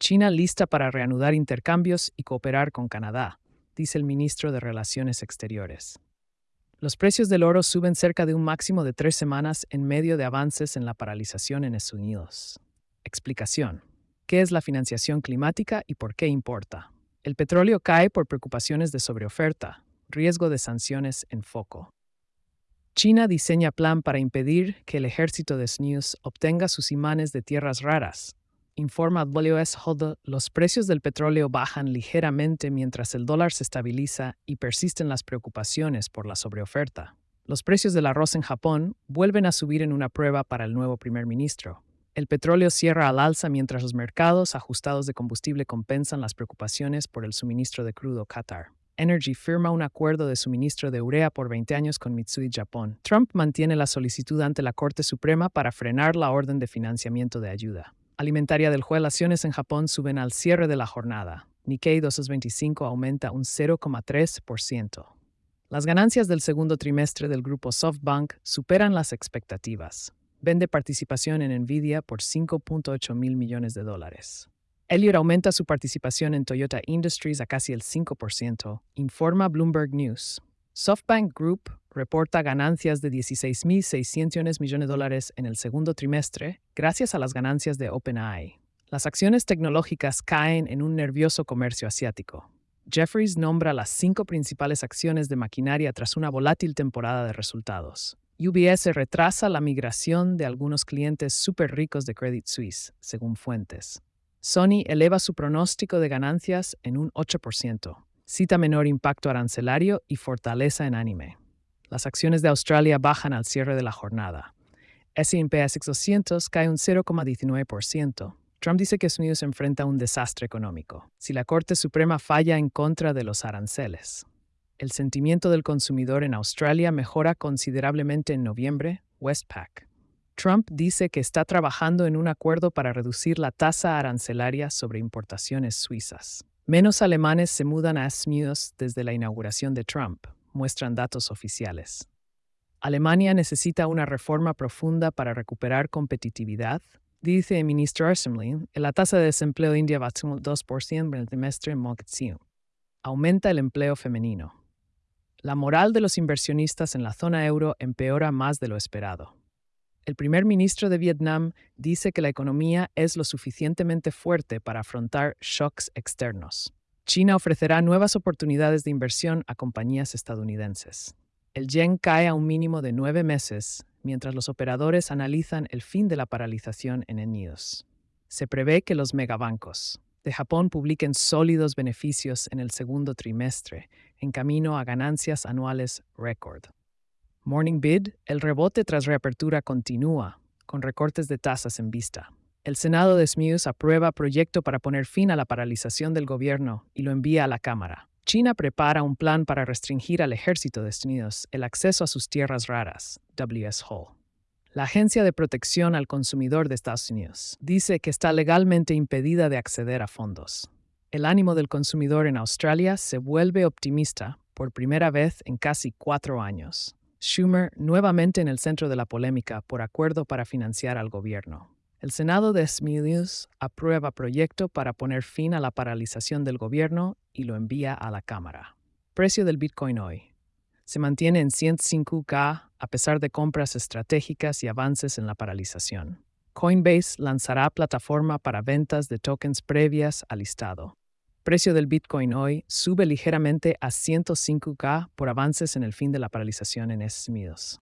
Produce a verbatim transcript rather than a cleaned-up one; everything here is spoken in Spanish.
China lista para reanudar intercambios y cooperar con Canadá, dice el ministro de Relaciones Exteriores. Los precios del oro suben cerca de un máximo de tres semanas en medio de avances en la paralización en Estados Unidos. Explicación. ¿Qué es la financiación climática y por qué importa? El petróleo cae por preocupaciones de sobreoferta, riesgo de sanciones en foco. China diseña plan para impedir que el ejército de Estados Unidos obtenga sus imanes de tierras raras. Informa W S Hodl, los precios del petróleo bajan ligeramente mientras el dólar se estabiliza y persisten las preocupaciones por la sobreoferta. Los precios del arroz en Japón vuelven a subir en una prueba para el nuevo primer ministro. El petróleo cierra al alza mientras los mercados ajustados de combustible compensan las preocupaciones por el suministro de crudo Qatar. Energy firma un acuerdo de suministro de urea por veinte años con Mitsui Japón. Trump mantiene la solicitud ante la Corte Suprema para frenar la orden de financiamiento de ayuda. Alimentaria del jueves, las acciones en Japón suben al cierre de la jornada. Nikkei doscientos veinticinco aumenta un cero coma tres por ciento. Las ganancias del segundo trimestre del grupo SoftBank superan las expectativas. Vende participación en Nvidia por cinco punto ocho mil millones de dólares. Elliott aumenta su participación en Toyota Industries a casi el cinco por ciento, informa Bloomberg News. SoftBank Group reporta ganancias de dieciséis mil seiscientos millones de dólares en el segundo trimestre, gracias a las ganancias de OpenAI. Las acciones tecnológicas caen en un nervioso comercio asiático. Jefferies nombra las cinco principales acciones de maquinaria tras una volátil temporada de resultados. U B S retrasa la migración de algunos clientes súper ricos de Credit Suisse, según fuentes. Sony eleva su pronóstico de ganancias en un ocho por ciento. Cita menor impacto arancelario y fortaleza en anime. Las acciones de Australia bajan al cierre de la jornada. S and P A S X doscientos cae un cero coma diecinueve por ciento. Trump dice que Estados Unidos enfrenta un desastre económico si la Corte Suprema falla en contra de los aranceles. El sentimiento del consumidor en Australia mejora considerablemente en noviembre, Westpac. Trump dice que está trabajando en un acuerdo para reducir la tasa arancelaria sobre importaciones suizas. Menos alemanes se mudan a Estados Unidos desde la inauguración de Trump, muestran datos oficiales. Alemania necesita una reforma profunda para recuperar competitividad, dice el ministro Arsemlin. La tasa de desempleo de India bajó al dos por ciento en el trimestre en Montxiu. Aumenta el empleo femenino. La moral de los inversionistas en la zona euro empeora más de lo esperado. El primer ministro de Vietnam dice que la economía es lo suficientemente fuerte para afrontar shocks externos. China ofrecerá nuevas oportunidades de inversión a compañías estadounidenses. El yen cae a un mínimo de nueve meses, mientras los operadores analizan el fin de la paralización en Estados Unidos. Se prevé que los megabancos de Japón publiquen sólidos beneficios en el segundo trimestre, en camino a ganancias anuales récord. Morning Bid, el rebote tras reapertura continúa, con recortes de tasas en vista. El Senado de Estados Unidos aprueba proyecto para poner fin a la paralización del gobierno y lo envía a la Cámara. China prepara un plan para restringir al ejército de Estados Unidos el acceso a sus tierras raras, W S Hall. La Agencia de Protección al Consumidor de Estados Unidos dice que está legalmente impedida de acceder a fondos. El ánimo del consumidor en Australia se vuelve optimista por primera vez en casi cuatro años. Schumer nuevamente en el centro de la polémica por acuerdo para financiar al gobierno. El Senado de Estados Unidos aprueba proyecto para poner fin a la paralización del gobierno y lo envía a la Cámara. Precio del Bitcoin hoy. Se mantiene en ciento cinco mil a pesar de compras estratégicas y avances en la paralización. Coinbase lanzará plataforma para ventas de tokens previas al listado. Precio del Bitcoin hoy sube ligeramente a ciento cinco mil por avances en el fin de la paralización en Estados Unidos.